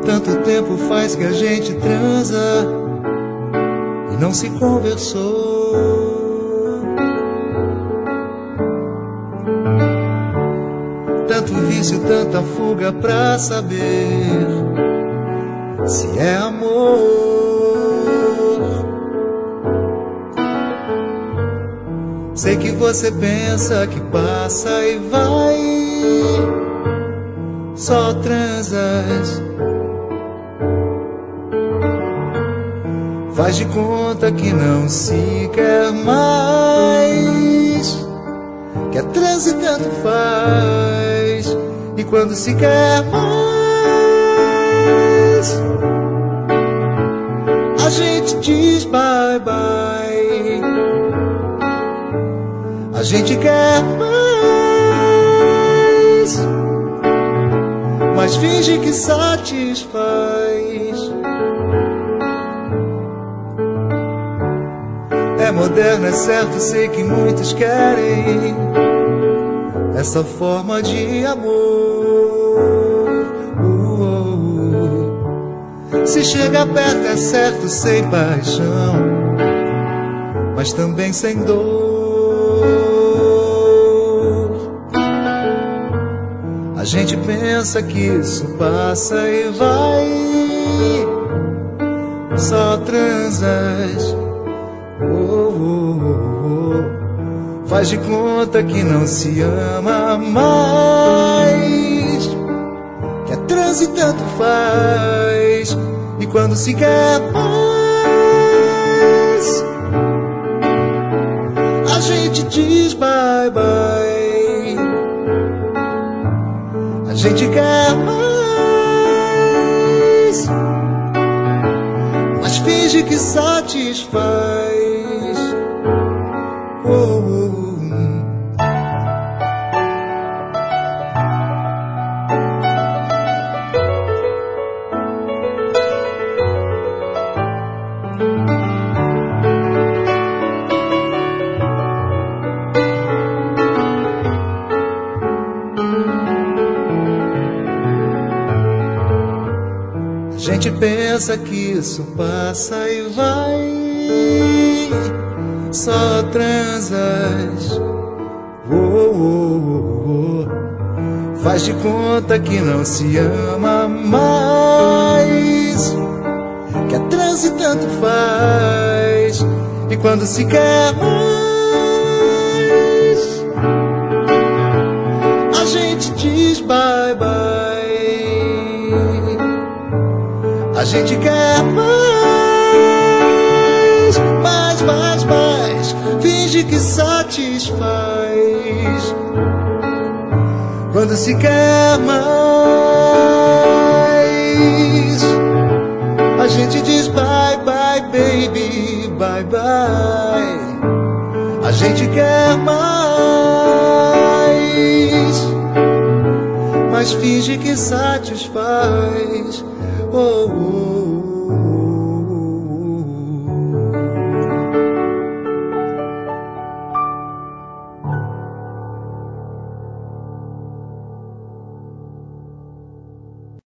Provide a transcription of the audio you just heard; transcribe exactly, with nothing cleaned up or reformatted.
Tanto tempo faz que a gente transa e não se conversou. Tanto vício, tanta fuga pra saber se é amor. Sei que você pensa que passa e vai, só transas. Faz de conta que não se quer mais, que a transe tanto faz. E quando se quer mais, a gente diz bye bye. A gente quer mais, mas finge que satisfaz. É moderno, é certo, sei que muitos querem essa forma de amor. uh, uh, uh. Se chega perto é certo, sem paixão, mas também sem dor. A gente pensa que isso passa e vai, só transas. Oh, oh, oh, oh. Faz de conta que não se ama mais, que a transe tanto faz. E quando se quer mais, a gente diz bye bye. A gente quer mais, mas finge que satisfaz. Oh, oh, oh. A gente pensa que isso passa e vai, só transas. Oh, oh, oh, oh. Faz de conta que não se ama mais, que a transe tanto faz. E quando se quer mais, a gente diz bye bye. A gente quer mais, mais, mais, mais, finge que satisfaz. Quando se quer mais, a gente diz bye, bye, baby, bye, bye. A gente quer mais, mas finge que satisfaz. Oh, oh.